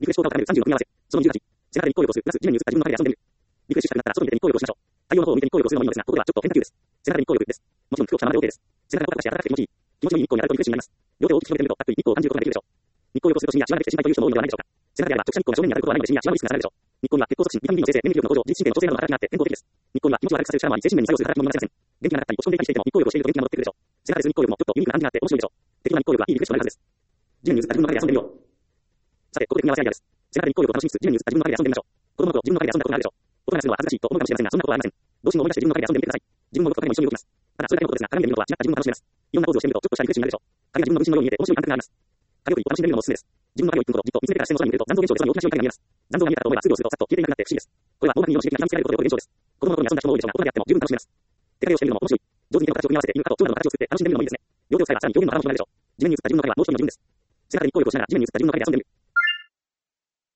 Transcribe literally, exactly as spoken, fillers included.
リフレッシュ効果を高めるさんじゅうの組み合わせ。そのにじゅうはち。背中で日光浴をする。プラス地面に移った自分の中で遊んでみる。リフレッシュしたくなったら外に出て日光浴をしましょう。太陽の方を見て日光浴をするのもいいのですが、ここではちょっと変化球です。背中で日光浴です。もちろん服を着たままで OK です。背中がポカポカして暖かくて気持ちいい。気持ちのいい日光に当たるとリフレッシュになります。両手を大きく広げてみると、たっぷり日光を感じることができるでしょう。日光浴をするとシミやシワができて心配という人も多いのではないでしょうか。背中であれば直射日光が正面に当たることはないのでシミやシワのリスクが下がるでしょう。日光には血行促進、ビタミン D の生成、免疫力の向上、自律神経の調整などが働きになって健康的です。日光には気持ちを悪くさせる力もあり、精神面に作用する働きも見られません。元気がなかったり落ち込んでいたりしていても日光浴をしていると元気が戻ってくるでしょう。背中でする日光浴もちょっとユニークな感じがあって面白いでしょう。適当な日光浴はいいリフレッシュになるはずです。地面に移った自分の中で遊んでみよう。さて、ここで組み合わせアイデアです。背中で日光浴を楽しみつつ地面に移った自分の中で遊んでみましょう。子供の頃自分の中で遊んだことがあるでしょう。大人がするのは恥ずかしいと思うかもしれませんが、そんなことはありません。どうしても思い出して自分の中で遊んでみてください。自分も僕と彼も一緒に動きます。ただ、それだけのことですが、鏡で見るのとは違った自分を楽しめます。いろんなポーズをしてみるとちょっとしたリフレッシュになるでしょう。影が自分の分身のように見えて面白い感覚があります。影を楽しんでみるのもおすすめです。自分の影を一分ほどじっと見つめてから視線の空に見ると残像現象でその大きな白い影が見えます。残像が見えたかと思えば数秒するとさっと消えていなくなって不思議です。これは網膜に色の刺激が刻みつけられることで起こる現象です。子供の頃に遊んだ人も多いでしょうが、大人であっても十分楽しめます。手影をしてみるのも面白い。上手に手の形を組み合わせて犬かと長蛇の形を作って楽しんでみるのもいいですね。両手を使えばさらに表現の幅も広がるでしょう。地面に移った自分の影はもう一人の自分です。背中で日光浴をしながら地面に移った自分の影で遊んでみる。